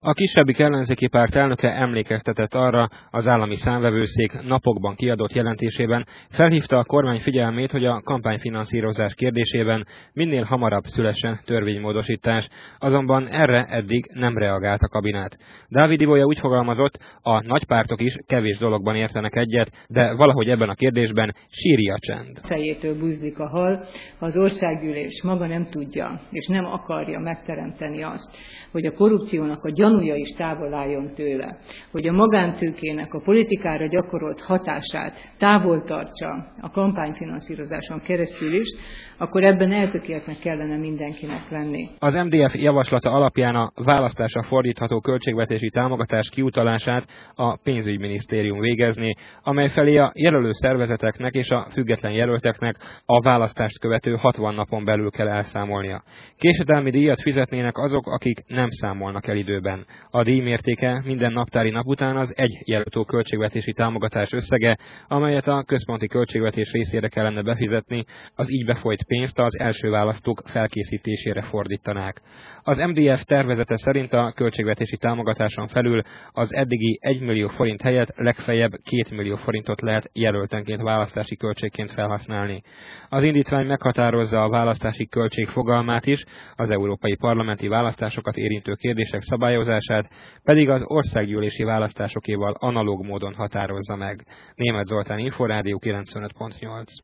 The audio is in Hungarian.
A kisebbik ellenzéki párt elnöke emlékeztetett arra, az állami számvevőszék napokban kiadott jelentésében felhívta a kormány figyelmét, hogy a kampányfinanszírozás kérdésében minél hamarabb szülessen törvénymódosítás, azonban erre eddig nem reagált a kabinet. Dávid Ibolya úgy fogalmazott, a nagypártok is kevés dologban értenek egyet, de valahogy ebben a kérdésben síri a csend. Fejétől buzzik a hal, ha az országgyűlés maga nem tudja és nem akarja megteremteni azt, hogy a korrupciónak a gyanúja is távol álljon tőle, hogy a magántőkének a politikára gyakorolt hatását távol tartsa a kampányfinanszírozáson keresztül is, akkor ebben eltökéltnek kellene mindenkinek lenni. Az MDF javaslata alapján a választásra fordítható költségvetési támogatás kiutalását a pénzügyminisztérium végezné, amely felé a jelölő szervezeteknek és a független jelölteknek a választást követő 60 napon belül kell elszámolnia. Késedelmi díjat fizetnének azok, akik nem számolnak el időben. A díj mértéke minden naptári nap után az egy jelöltó költségvetési támogatás összege, amelyet a központi költségvetés részére kellene befizetni, az így befolyt pénzt az első választók felkészítésére fordítanák. Az MDF tervezete szerint a költségvetési támogatáson felül az eddigi 1 millió forint helyett legfeljebb 2 millió forintot lehet jelöltenként választási költségként felhasználni. Az indítvány meghatározza a választási költség fogalmát is, az európai parlamenti választásokat érintő kérdések szabályozását pedig az országgyűlési választásokéval analóg módon határozza meg. Németh Zoltán, Inforádió 95.8.